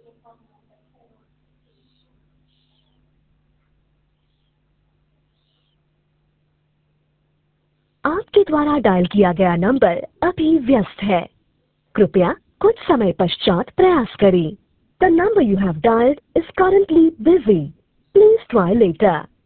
आपके द्वारा डायल किया गया नंबर अभी व्यस्त है। कृपया कुछ समय पश्चात प्रयास करें। The number you have dialed is currently busy. Please try later.